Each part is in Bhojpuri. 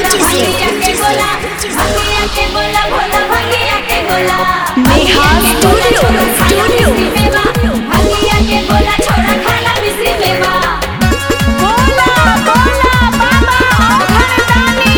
भंगिया के गोला भोला भंगिया के गोला नेहा स्टूडियो भंगिया के गोला छोड़ा खाना बिसरी मेवा बोला बोला बाबा घरदानी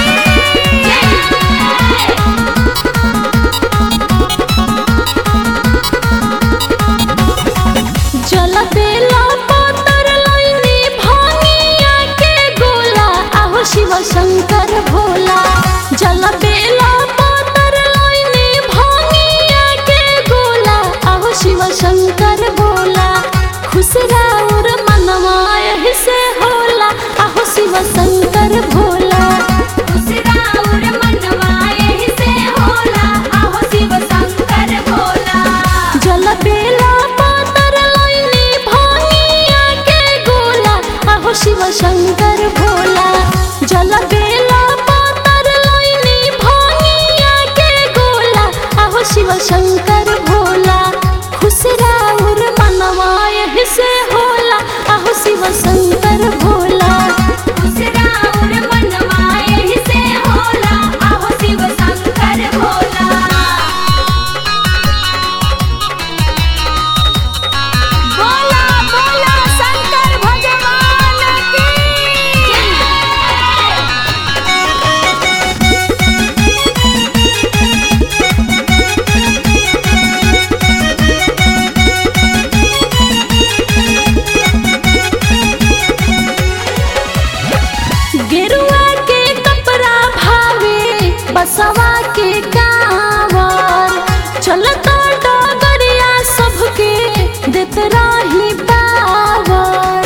जल बेला पतर लईनी भंगिया के गोला आहो शिव शंकर भोला जल बेला पतर लईनी भंगिया के गोला आहो शिव शंकर भोला खुश राउर मनवा एही से होला आहो शिव शंकर भोला राउर मनवा एही से होला आहो शिव शंकर भोला जल बेला पतर लईनी भंगिया के गोला आहो शिव शंकर भोला जल बेला पतर लईनी भंगिया के गोला आहो शिव शंकर भोला खुश राउर मनवा एही से होला आहो शिव शंकर भोला राउर मनवा एही से होला आहो शिव शंकर भोला बोला बोला शंकर भगवान की गेरुआ के कपड़ा भावे बसवा के कांवर चलता डगरिया सबके देत रही पावर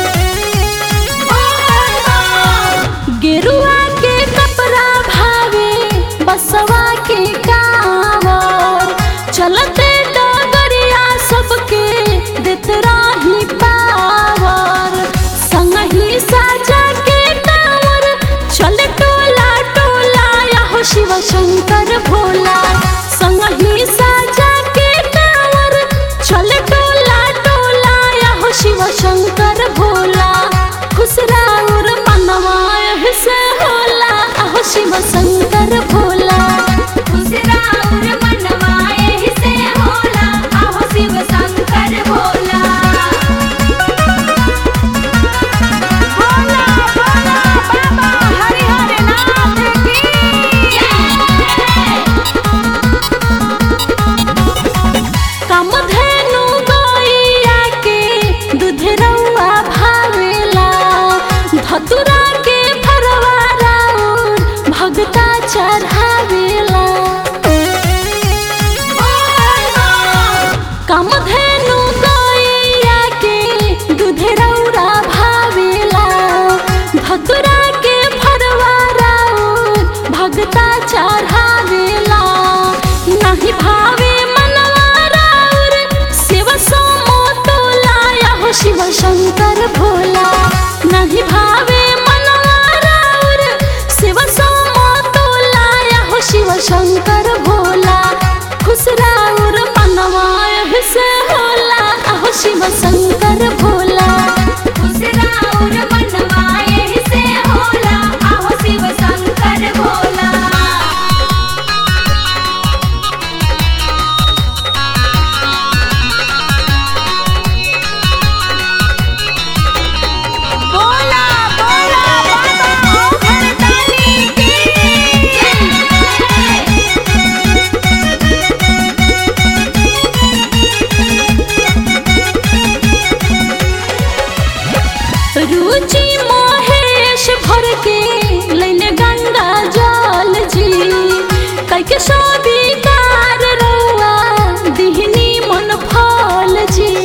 गेरुआ के कपड़ा भावे बसवा के कांवर चलते डगरिया सबके देत रही पावर संगही साजा के टावर चले टोला टोला आहो शिव शंकर भोला संगही साजा के टावर चले टोला टोला आहो शिव शंकर भोला खुश राउर मनवा एही से होला आहो शिव शंकर भोला राउर मनवा एही से होला आहो शिव शंकर भोला बोला बोला बाबा हरिहर नाथ की कामधेनु गैया के दूधरौआ भावेला धतुरा के फरवा राउर भगता चढ़ावेला कामधेनु गैया के दूधरौआ भावेला धतुरा के फरवा राउर भगता चढ़ावेला नाही भावे मनवा राउर शिव समतोला आहो शिव शंकर भोला नाही भावे मनवा राउर शिव समतोला आहो शिव शंकर भोला खुश राउर मनवा एही से होला आहो शिव शंकर भोला राउर मनवा एही से होला आहो शिव शंकर भोला बोला बोला बाबा घरदानी की रुचि महेश भर के लैले गंगा जल जी कैके स्वीकार रउआ दिहनी मन फल जी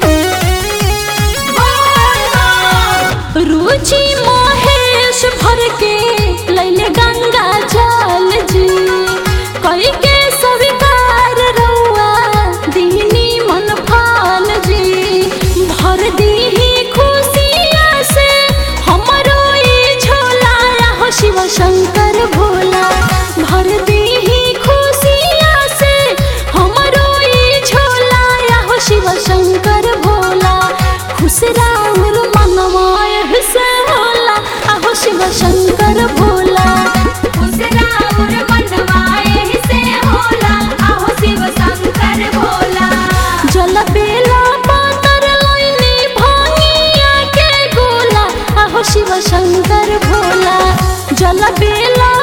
रुचि महेश भर के लैले गंगा जल जी कैके स्वीकार रउआ दिहनी मन फल जी भर दीही खुशिया से हमरो ई झोला आहो शिव शंकर भोला भर दीही खुशिया से हमरो ई झोला आहो शिव शंकर भोला खुश राउर मनवा एही से होला आहो शिव शंकर भोला शिव शंकर भोला जल बेला